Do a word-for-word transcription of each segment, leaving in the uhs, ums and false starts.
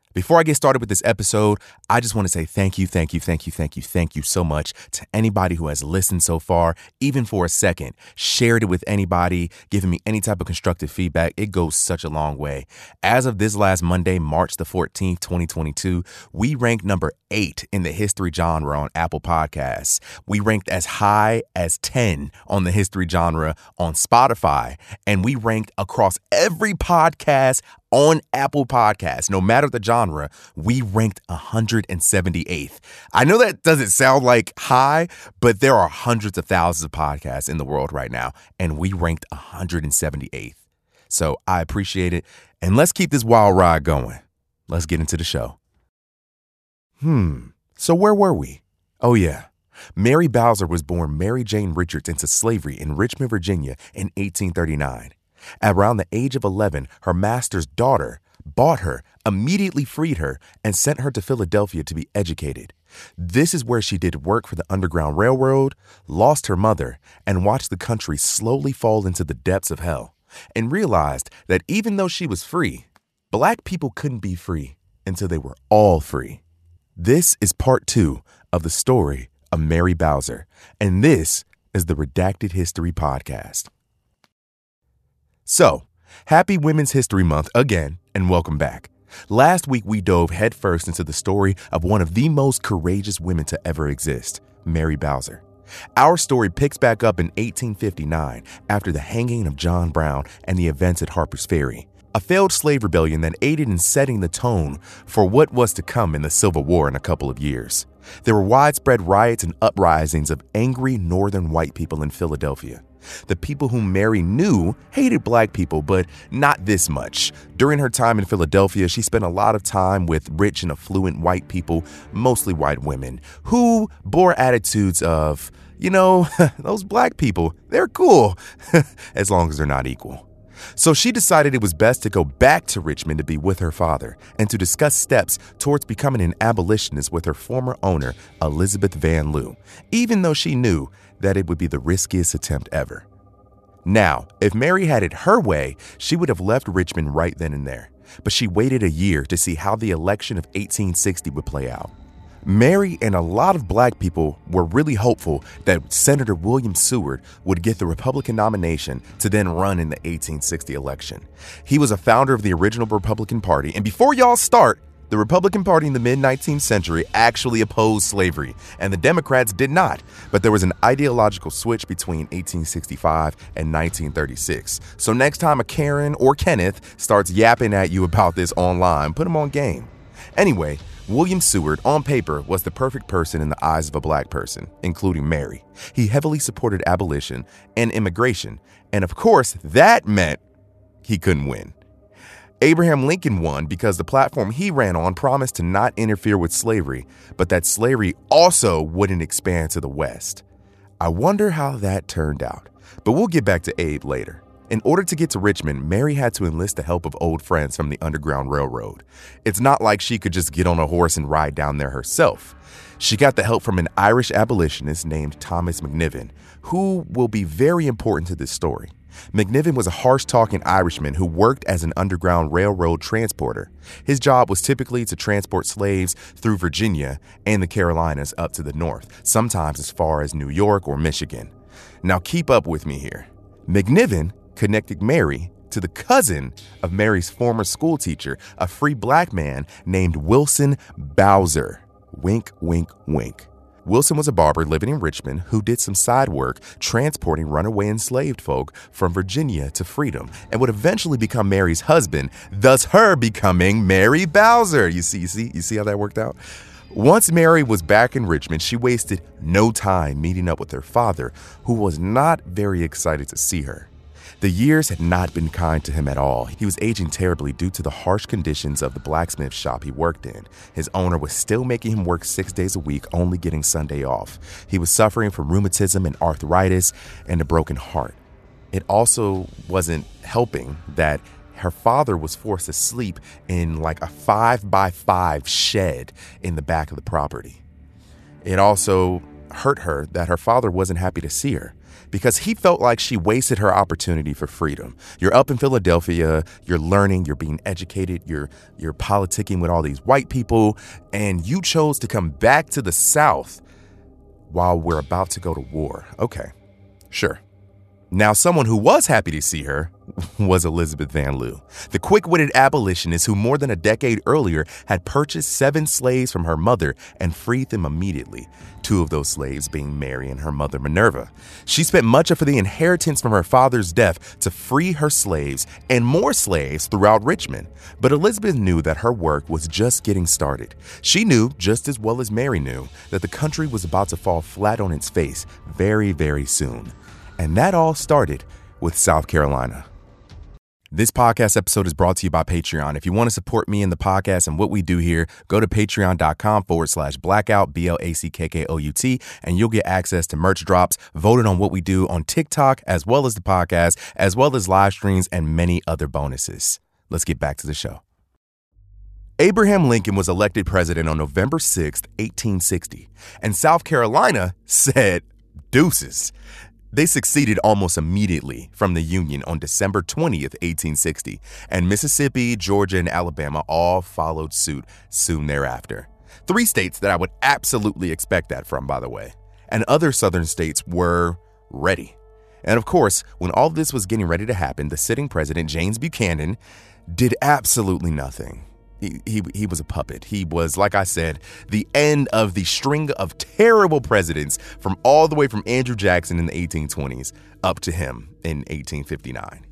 Before I get started with this episode, I just want to say thank you, thank you, thank you, thank you, thank you so much to anybody who has listened so far, even for a second, shared it with anybody, given me any type of constructive feedback. It goes such a long way. As of this last Monday, March the fourteenth, twenty twenty-two, we ranked number eight in the history genre on Apple Podcasts. We ranked as high as ten on the history genre on Spotify, and we ranked across every podcast on Apple Podcasts. No matter the genre, we ranked one hundred seventy-eighth. I know that doesn't sound like high, but there are hundreds of thousands of podcasts in the world right now, and we ranked one hundred seventy-eighth. So I appreciate it, and let's keep this wild ride going. Let's get into the show. Hmm, so where were we? Oh yeah, Mary Bowser was born Mary Jane Richards into slavery in Richmond, Virginia in eighteen thirty-nine. Around the age of eleven, her master's daughter bought her, immediately freed her, and sent her to Philadelphia to be educated. This is where she did work for the Underground Railroad, lost her mother, and watched the country slowly fall into the depths of hell, and realized that even though she was free, Black people couldn't be free until they were all free. This is part two of the story of Mary Bowser, and this is the Redacted History Podcast. So, happy Women's History Month again, and welcome back. Last week, we dove headfirst into the story of one of the most courageous women to ever exist, Mary Bowser. Our story picks back up in eighteen fifty-nine after the hanging of John Brown and the events at Harper's Ferry, a failed slave rebellion that aided in setting the tone for what was to come in the Civil War in a couple of years. There were widespread riots and uprisings of angry northern white people in Philadelphia. The people whom Mary knew hated Black people, but not this much. During her time in Philadelphia, she spent a lot of time with rich and affluent white people, mostly white women, who bore attitudes of, you know, those Black people, they're cool, as long as they're not equal. So she decided it was best to go back to Richmond to be with her father and to discuss steps towards becoming an abolitionist with her former owner, Elizabeth Van Lew, even though she knew that it would be the riskiest attempt ever. Now, if Mary had it her way, she would have left Richmond right then and there, but she waited a year to see how the election of eighteen sixty would play out. Mary and a lot of Black people were really hopeful that Senator William Seward would get the Republican nomination to then run in the eighteen sixty election. He was a founder of the original Republican Party, and before y'all start, the Republican Party in the mid-nineteenth century actually opposed slavery, and the Democrats did not. But there was an ideological switch between eighteen sixty-five and nineteen thirty-six. So next time a Karen or Kenneth starts yapping at you about this online, put them on game. Anyway, William Seward, on paper, was the perfect person in the eyes of a Black person, including Mary. He heavily supported abolition and immigration, and of course, that meant he couldn't win. Abraham Lincoln won because the platform he ran on promised to not interfere with slavery, but that slavery also wouldn't expand to the West. I wonder how that turned out, but we'll get back to Abe later. In order to get to Richmond, Mary had to enlist the help of old friends from the Underground Railroad. It's not like she could just get on a horse and ride down there herself. She got the help from an Irish abolitionist named Thomas McNiven, who will be very important to this story. McNiven was a harsh-talking Irishman who worked as an Underground Railroad transporter. His job was typically to transport slaves through Virginia and the Carolinas up to the north, sometimes as far as New York or Michigan. Now keep up with me here. McNiven connected Mary to the cousin of Mary's former school teacher, a free Black man named Wilson Bowser. Wink, wink, wink. Wilson was a barber living in Richmond who did some side work transporting runaway enslaved folk from Virginia to freedom and would eventually become Mary's husband, thus her becoming Mary Bowser. You see, you see, you see how that worked out? Once Mary was back in Richmond, she wasted no time meeting up with her father, who was not very excited to see her. The years had not been kind to him at all. He was aging terribly due to the harsh conditions of the blacksmith shop he worked in. His owner was still making him work six days a week, only getting Sunday off. He was suffering from rheumatism and arthritis and a broken heart. It also wasn't helping that her father was forced to sleep in like a five by five shed in the back of the property. It also hurt her that her father wasn't happy to see her. because he felt like she wasted her opportunity for freedom. You're up in Philadelphia, you're learning, you're being educated, you're you're politicking with all these white people, and you chose to come back to the South while we're about to go to war. Okay, sure. Now, someone who was happy to see her was Elizabeth Van Lew, the quick-witted abolitionist who more than a decade earlier had purchased seven slaves from her mother and freed them immediately, two of those slaves being Mary and her mother Minerva. She spent much of the inheritance from her father's death to free her slaves and more slaves throughout Richmond. But Elizabeth knew that her work was just getting started. She knew, just as well as Mary knew, that the country was about to fall flat on its face very, very soon. And that all started with South Carolina. This podcast episode is brought to you by Patreon. If you want to support me and the podcast and what we do here, go to patreon.com forward slash blackout, B L A C K K O U T, and you'll get access to merch drops, voted on what we do on TikTok, as well as the podcast, as well as live streams and many other bonuses. Let's get back to the show. Abraham Lincoln was elected president on November sixth, eighteen sixty, and South Carolina said deuces. They succeeded almost immediately from the Union on December twentieth, eighteen sixty, and Mississippi, Georgia, and Alabama all followed suit soon thereafter. Three states that I would absolutely expect that from, by the way. And other southern states were ready. And of course, when all this was getting ready to happen, the sitting president, James Buchanan, did absolutely nothing. He, he he was a puppet. He was, like I said, the end of the string of terrible presidents from all the way from Andrew Jackson in the eighteen twenties up to him in eighteen fifty-nine.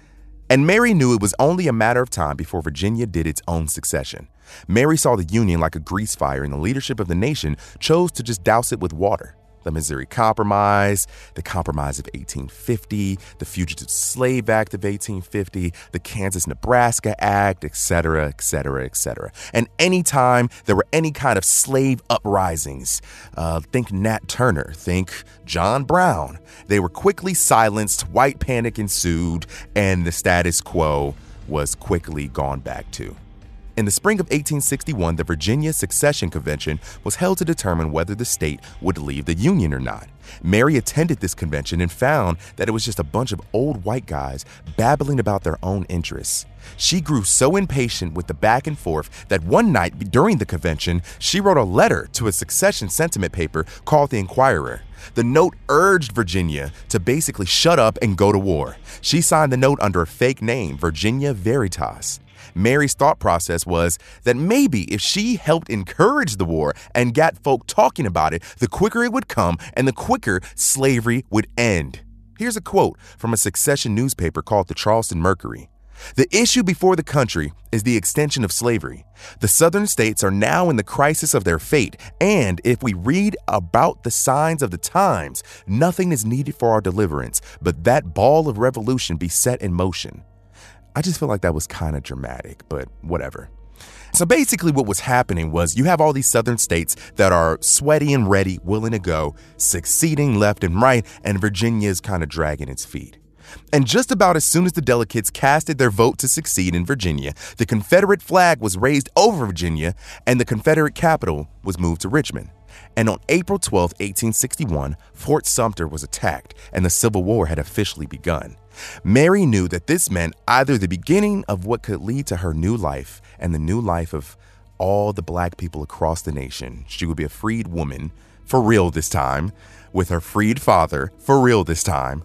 And Mary knew it was only a matter of time before Virginia did its own succession. Mary saw the Union like a grease fire, and the leadership of the nation chose to just douse it with water. The Missouri Compromise, the Compromise of eighteen fifty, the Fugitive Slave Act of eighteen fifty, the Kansas-Nebraska Act, et cetera, et cetera, et cetera. And anytime there were any kind of slave uprisings, uh, think Nat Turner, think John Brown, they were quickly silenced, white panic ensued, and the status quo was quickly gone back to. In the spring of eighteen sixty-one, the Virginia Secession Convention was held to determine whether the state would leave the Union or not. Mary attended this convention and found that it was just a bunch of old white guys babbling about their own interests. She grew so impatient with the back and forth that one night during the convention, she wrote a letter to a secession sentiment paper called The Inquirer. The note urged Virginia to basically shut up and go to war. She signed the note under a fake name, Virginia Veritas. Mary's thought process was that maybe if she helped encourage the war and got folk talking about it, the quicker it would come and the quicker slavery would end. Here's a quote from a secession newspaper called the Charleston Mercury. The issue before the country is the extension of slavery. The southern states are now in the crisis of their fate, and if we read about the signs of the times, nothing is needed for our deliverance, but that ball of revolution be set in motion. I just feel like that was kind of dramatic, but whatever. So basically what was happening was you have all these southern states that are sweaty and ready, willing to go, succeeding left and right, and Virginia is kind of dragging its feet. And just about as soon as the delegates casted their vote to succeed in Virginia, the Confederate flag was raised over Virginia and the Confederate capital was moved to Richmond. And on April twelfth, eighteen sixty-one, Fort Sumter was attacked and the Civil War had officially begun. Mary knew that this meant either the beginning of what could lead to her new life and the new life of all the black people across the nation. She would be a freed woman, for real this time, with her freed father, for real this time,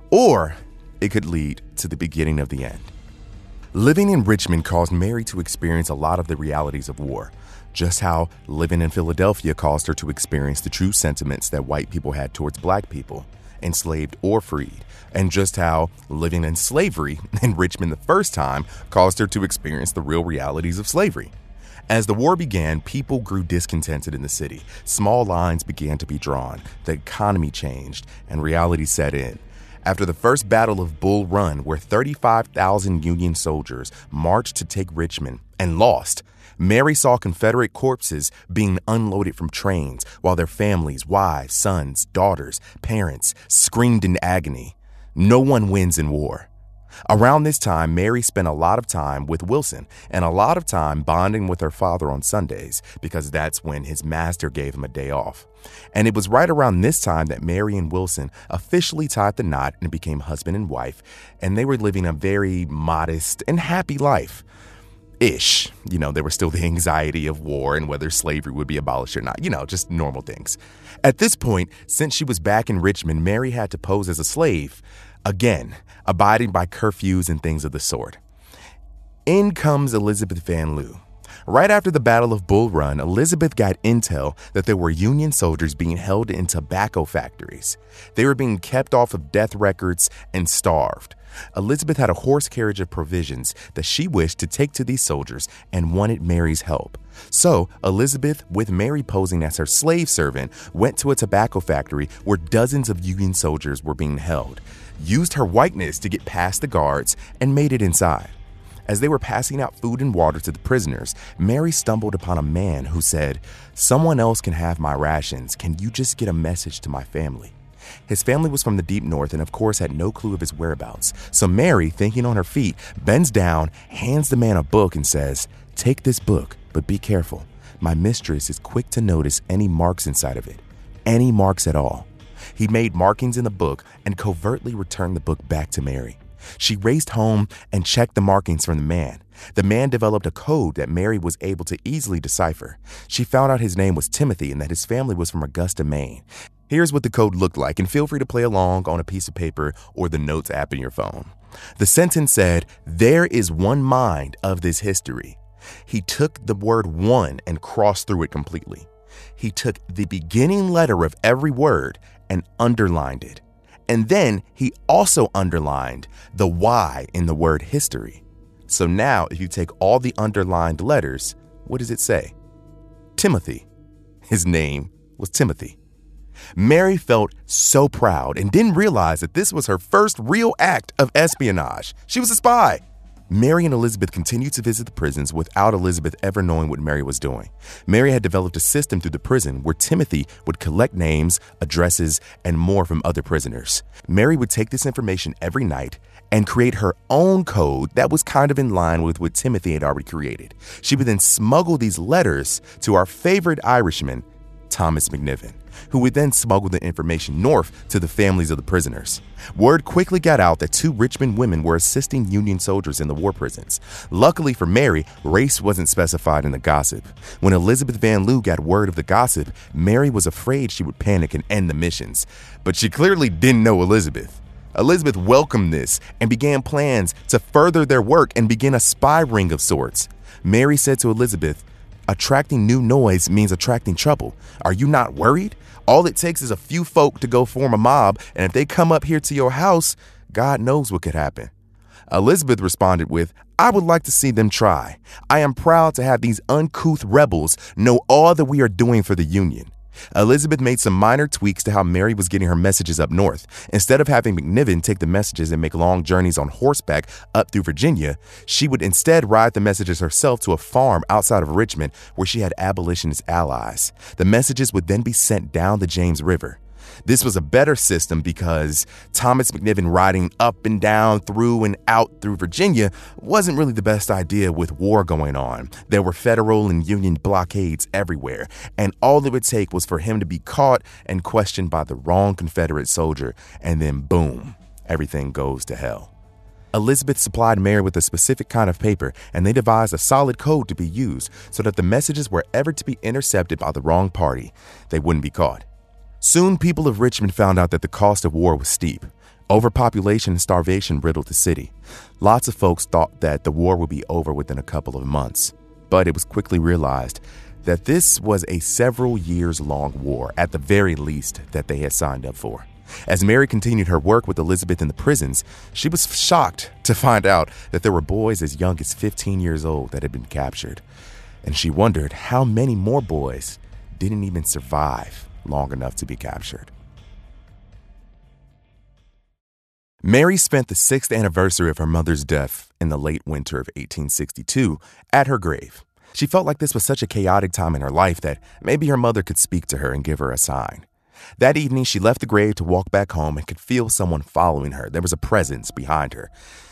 or it could lead to the beginning of the end. Living in Richmond caused Mary to experience a lot of the realities of war, just how living in Philadelphia caused her to experience the true sentiments that white people had towards black people, enslaved or freed, and just how living in slavery in Richmond the first time caused her to experience the real realities of slavery. As the war began, people grew discontented in the city. Small lines began to be drawn, the economy changed, and reality set in. After the first Battle of Bull Run, where thirty-five thousand Union soldiers marched to take Richmond and lost, Mary saw Confederate corpses being unloaded from trains while their families, wives, sons, daughters, parents screamed in agony. No one wins in war. Around this time, Mary spent a lot of time with Wilson and a lot of time bonding with her father on Sundays because that's when his master gave him a day off. And it was right around this time that Mary and Wilson officially tied the knot and became husband and wife, and they were living a very modest and happy life. Ish. You know, there was still the anxiety of war and whether slavery would be abolished or not. You know, just normal things. At this point, since she was back in Richmond, Mary had to pose as a slave, again, abiding by curfews and things of the sort. In comes Elizabeth Van Lew. Right after the Battle of Bull Run, Elizabeth got intel that there were Union soldiers being held in tobacco factories. They were being kept off of death records and starved. Elizabeth had a horse carriage of provisions that she wished to take to these soldiers and wanted Mary's help. So Elizabeth, with Mary posing as her slave servant, went to a tobacco factory where dozens of Union soldiers were being held, used her whiteness to get past the guards, and made it inside. As they were passing out food and water to the prisoners, Mary stumbled upon a man who said, "Someone else can have my rations. Can you just get a message to my family?" His family was from the deep north and of course had no clue of his whereabouts. So Mary, thinking on her feet, bends down, hands the man a book and says, "Take this book, but be careful. My mistress is quick to notice any marks inside of it. Any marks at all." He made markings in the book and covertly returned the book back to Mary. She raced home and checked the markings from the man. The man developed a code that Mary was able to easily decipher. She found out his name was Timothy and that his family was from Augusta, Maine. Here's what the code looked like, and feel free to play along on a piece of paper or the notes app in your phone. The sentence said, "There is one mind of this history." He took the word one and crossed through it completely. He took the beginning letter of every word and underlined it. And then he also underlined the Y in the word history. So now if you take all the underlined letters, what does it say? Timothy. His name was Timothy. Mary felt so proud and didn't realize that this was her first real act of espionage. She was a spy. Mary and Elizabeth continued to visit the prisons without Elizabeth ever knowing what Mary was doing. Mary had developed a system through the prison where Timothy would collect names, addresses, and more from other prisoners. Mary would take this information every night and create her own code that was kind of in line with what Timothy had already created. She would then smuggle these letters to our favorite Irishman, Thomas McNiven, who would then smuggle the information north to the families of the prisoners. Word quickly got out that two Richmond women were assisting Union soldiers in the war prisons. Luckily for Mary, race wasn't specified in the gossip. When Elizabeth Van Lew got word of the gossip, Mary was afraid she would panic and end the missions. But she clearly didn't know Elizabeth. Elizabeth welcomed this and began plans to further their work and begin a spy ring of sorts. Mary said to Elizabeth, "Attracting new noise means attracting trouble. Are you not worried? All it takes is a few folk to go form a mob, and if they come up here to your house, God knows what could happen." Elizabeth responded with, "I would like to see them try. I am proud to have these uncouth rebels know all that we are doing for the Union." Elizabeth made some minor tweaks to how Mary was getting her messages up north. Instead of having McNiven take the messages and make long journeys on horseback up through Virginia, she would instead ride the messages herself to a farm outside of Richmond where she had abolitionist allies. The messages would then be sent down the James River. This was a better system because Thomas McNiven riding up and down through and out through Virginia wasn't really the best idea with war going on. There were federal and Union blockades everywhere, and all it would take was for him to be caught and questioned by the wrong Confederate soldier, and then boom, everything goes to hell. Elizabeth supplied Mary with a specific kind of paper, and they devised a solid code to be used so that the messages were ever to be intercepted by the wrong party, they wouldn't be caught. Soon, people of Richmond found out that the cost of war was steep. Overpopulation and starvation riddled the city. Lots of folks thought that the war would be over within a couple of months, but it was quickly realized that this was a several years long war, at the very least, that they had signed up for. As Mary continued her work with Elizabeth in the prisons, she was shocked to find out that there were boys as young as fifteen years old that had been captured. And she wondered how many more boys didn't even survive long enough to be captured. Mary spent the sixth anniversary of her mother's death in the late winter of eighteen sixty-two at her grave. She felt like this was such a chaotic time in her life that maybe her mother could speak to her and give her a sign. That evening, she left the grave to walk back home and could feel someone following her. There was a presence behind her.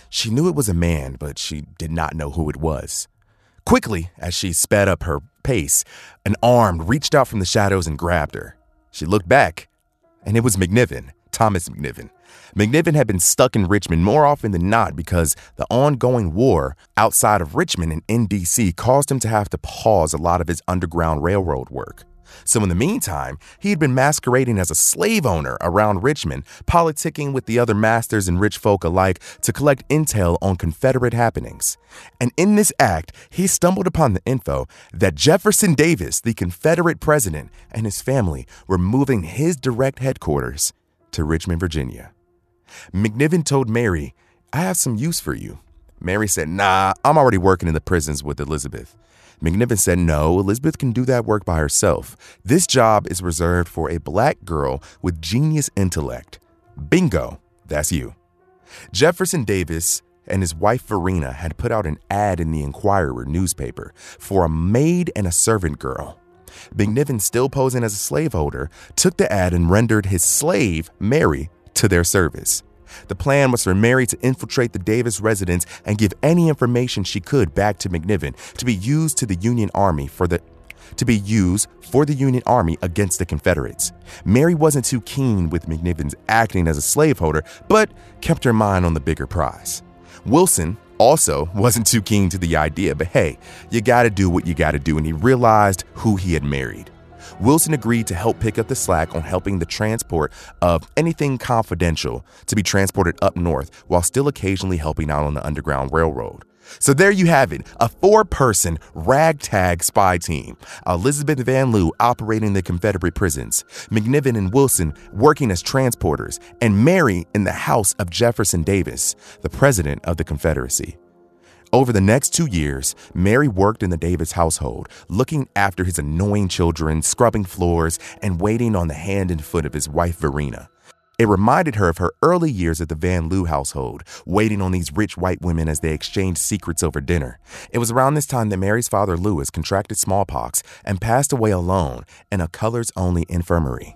She knew it was a man, but she did not know who it was. Quickly, as she sped up her pace, an arm reached out from the shadows and grabbed her. She looked back, and it was McNiven, Thomas McNiven. McNiven had been stuck in Richmond more often than not because the ongoing war outside of Richmond and in D C caused him to have to pause a lot of his Underground Railroad work. So in the meantime, he had been masquerading as a slave owner around Richmond, politicking with the other masters and rich folk alike to collect intel on Confederate happenings. And in this act, he stumbled upon the info that Jefferson Davis, the Confederate president, and his family were moving his direct headquarters to Richmond, Virginia. McNiven told Mary, "I have some use for you." Mary said, "Nah, I'm already working in the prisons with Elizabeth." McNiven said, "No, Elizabeth can do that work by herself. This job is reserved for a black girl with genius intellect. Bingo, that's you." Jefferson Davis and his wife Verena had put out an ad in the Enquirer newspaper for a maid and a servant girl. McNiven, still posing as a slaveholder, took the ad and rendered his slave, Mary, to their service. The plan was for Mary to infiltrate the Davis residence and give any information she could back to McNiven to be used to the Union Army for the to be used for the Union Army against the Confederates. Mary wasn't too keen with McNiven's acting as a slaveholder, but kept her mind on the bigger prize. Wilson also wasn't too keen to the idea, but hey, you gotta do what you gotta do, and he realized who he had married. Wilson agreed to help pick up the slack on helping the transport of anything confidential to be transported up north while still occasionally helping out on the Underground Railroad. So there you have it, a four-person ragtag spy team. Elizabeth Van Lew operating the Confederate prisons, McNiven and Wilson working as transporters, and Mary in the house of Jefferson Davis, the president of the Confederacy. Over the next two years, Mary worked in the Davis household, looking after his annoying children, scrubbing floors, and waiting on the hand and foot of his wife, Verena. It reminded her of her early years at the Van Lew household, waiting on these rich white women as they exchanged secrets over dinner. It was around this time that Mary's father, Lewis, contracted smallpox and passed away alone in a colors-only infirmary.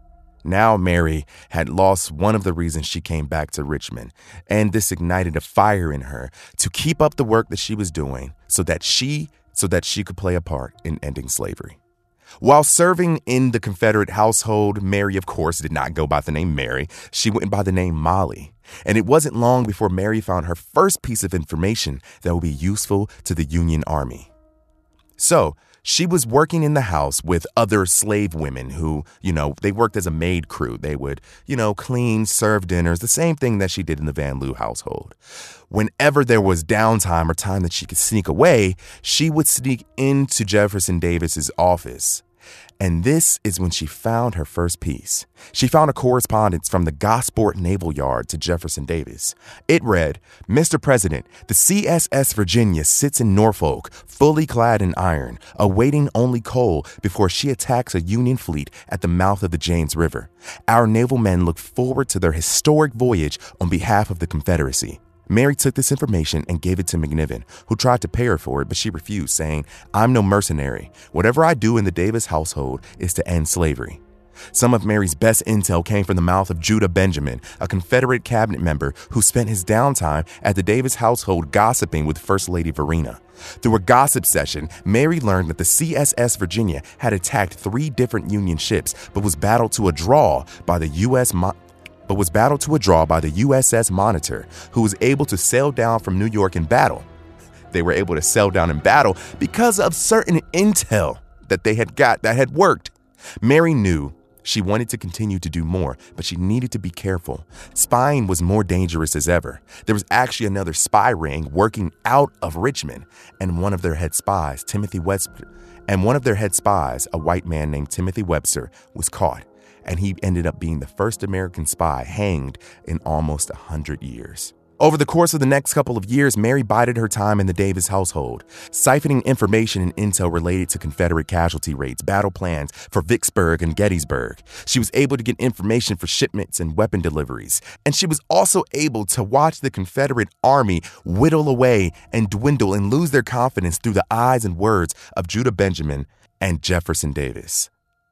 Now Mary had lost one of the reasons she came back to Richmond, and this ignited a fire in her to keep up the work that she was doing so that she so that she could play a part in ending slavery. While serving in the Confederate household, Mary, of course, did not go by the name Mary. She went by the name Molly. And it wasn't long before Mary found her first piece of information that would be useful to the Union Army. So, she was working in the house with other slave women who, you know, they worked as a maid crew. They would, you know, clean, serve dinners, the same thing that she did in the Van Lew household. Whenever there was downtime or time that she could sneak away, she would sneak into Jefferson Davis's office. And this is when she found her first piece. She found a correspondence from the Gosport Naval Yard to Jefferson Davis. It read, "Mister President, the C S S Virginia sits in Norfolk, fully clad in iron, awaiting only coal before she attacks a Union fleet at the mouth of the James River. Our naval men look forward to their historic voyage on behalf of the Confederacy." Mary took this information and gave it to McNiven, who tried to pay her for it, but she refused, saying, "I'm no mercenary. Whatever I do in the Davis household is to end slavery." Some of Mary's best intel came from the mouth of Judah Benjamin, a Confederate cabinet member who spent his downtime at the Davis household gossiping with First Lady Verena. Through a gossip session, Mary learned that the C S S Virginia had attacked three different Union ships, but was battled to a draw by the U S Mo- but was battled to a draw by the U S S Monitor, who was able to sail down from New York in battle. They were able to sail down in battle because of certain intel that they had got that had worked. Mary knew she wanted to continue to do more, but she needed to be careful. Spying was more dangerous as ever. There was actually another spy ring working out of Richmond, and one of their head spies, Timothy Webster, and one of their head spies, a white man named Timothy Webster, was caught. And he ended up being the first American spy hanged in almost a hundred years. Over the course of the next couple of years, Mary bided her time in the Davis household, siphoning information and intel related to Confederate casualty rates, battle plans for Vicksburg and Gettysburg. She was able to get information for shipments and weapon deliveries. And she was also able to watch the Confederate Army whittle away and dwindle and lose their confidence through the eyes and words of Judah Benjamin and Jefferson Davis.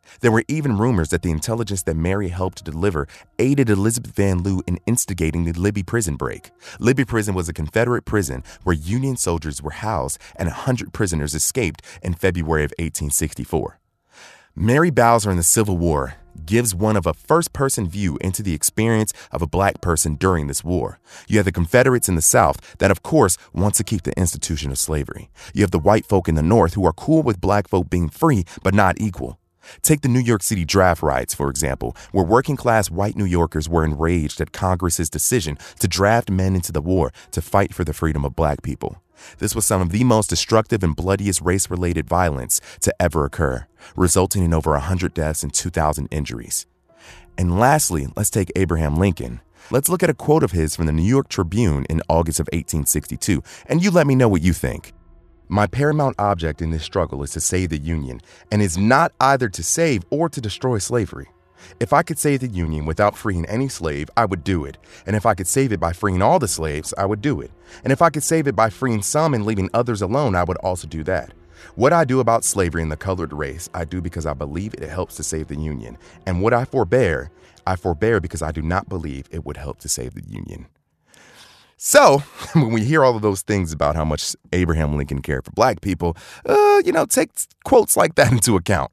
There were even rumors that the intelligence that Mary helped deliver aided Elizabeth Van Lew in instigating the Libby prison break. Libby prison was a Confederate prison where Union soldiers were housed and one hundred prisoners escaped in February of eighteen sixty-four. Mary Bowser in the Civil War gives one of a first-person view into the experience of a black person during this war. You have the Confederates in the South that, of course, want to keep the institution of slavery. You have the white folk in the North who are cool with black folk being free but not equal. Take the New York City draft riots, for example, where working-class white New Yorkers were enraged at Congress's decision to draft men into the war to fight for the freedom of black people. This was some of the most destructive and bloodiest race-related violence to ever occur, resulting in over one hundred deaths and two thousand injuries. And lastly, let's take Abraham Lincoln. Let's look at a quote of his from the New York Tribune in August of eighteen sixty-two, and you let me know what you think. My paramount object in this struggle is to save the Union, and is not either to save or to destroy slavery. If I could save the Union without freeing any slave, I would do it. And if I could save it by freeing all the slaves, I would do it. And if I could save it by freeing some and leaving others alone, I would also do that. What I do about slavery and the colored race, I do because I believe it helps to save the Union. And what I forbear, I forbear because I do not believe it would help to save the Union. So, when we hear all of those things about how much Abraham Lincoln cared for black people, uh, you know, take quotes like that into account.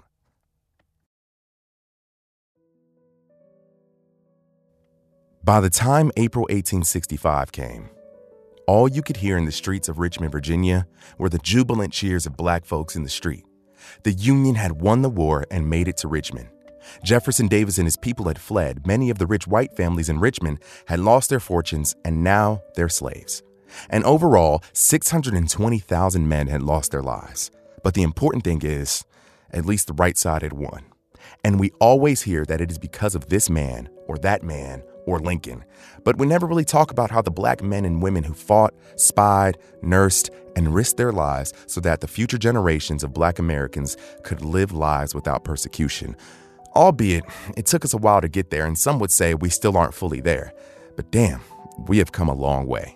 By the time April eighteen sixty-five came, all you could hear in the streets of Richmond, Virginia, were the jubilant cheers of black folks in the street. The Union had won the war and made it to Richmond. Jefferson Davis and his people had fled. Many of the rich white families in Richmond had lost their fortunes, and now they're slaves. And overall, six hundred twenty thousand men had lost their lives. But the important thing is, at least the right side had won. And we always hear that it is because of this man, or that man, or Lincoln. But we never really talk about how the black men and women who fought, spied, nursed, and risked their lives so that the future generations of black Americans could live lives without persecution. Albeit, it took us a while to get there, and some would say we still aren't fully there. But damn, we have come a long way.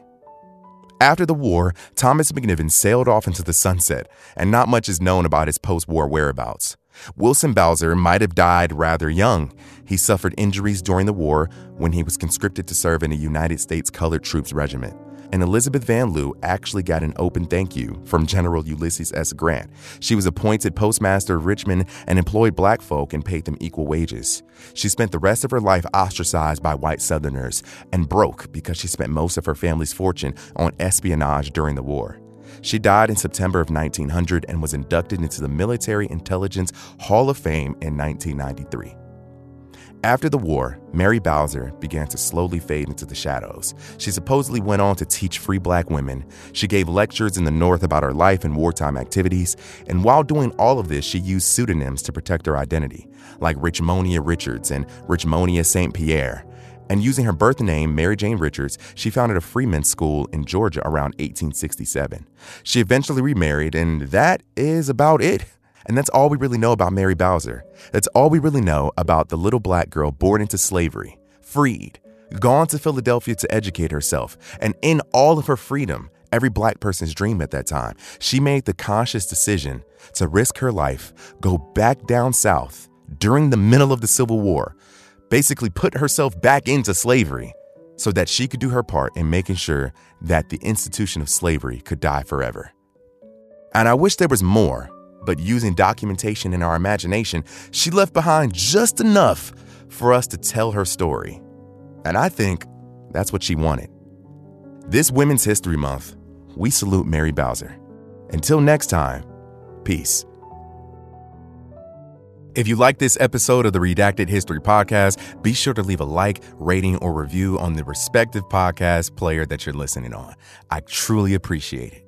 After the war, Thomas McNiven sailed off into the sunset, and not much is known about his post-war whereabouts. Wilson Bowser might have died rather young. He suffered injuries during the war when he was conscripted to serve in a United States Colored Troops regiment. And Elizabeth Van Lew actually got an open thank you from General Ulysses S. Grant. She was appointed postmaster of Richmond and employed black folk and paid them equal wages. She spent the rest of her life ostracized by white Southerners and broke because she spent most of her family's fortune on espionage during the war. She died in September of nineteen hundred and was inducted into the Military Intelligence Hall of Fame in nineteen ninety-three. After the war, Mary Bowser began to slowly fade into the shadows. She supposedly went on to teach free black women. She gave lectures in the North about her life and wartime activities. And while doing all of this, she used pseudonyms to protect her identity, like Richmonia Richards and Richmonia Saint Pierre. And using her birth name, Mary Jane Richards, she founded a freedmen's school in Georgia around eighteen sixty-seven. She eventually remarried, and that is about it. And that's all we really know about Mary Bowser. That's all we really know about the little black girl born into slavery, freed, gone to Philadelphia to educate herself, and in all of her freedom, every black person's dream at that time, she made the conscious decision to risk her life, go back down south during the middle of the Civil War, basically put herself back into slavery so that she could do her part in making sure that the institution of slavery could die forever. And I wish there was more. But using documentation in our imagination, she left behind just enough for us to tell her story. And I think that's what she wanted. This Women's History Month, we salute Mary Bowser. Until next time, peace. If you like this episode of the Redacted History Podcast, be sure to leave a like, rating, or review on the respective podcast player that you're listening on. I truly appreciate it.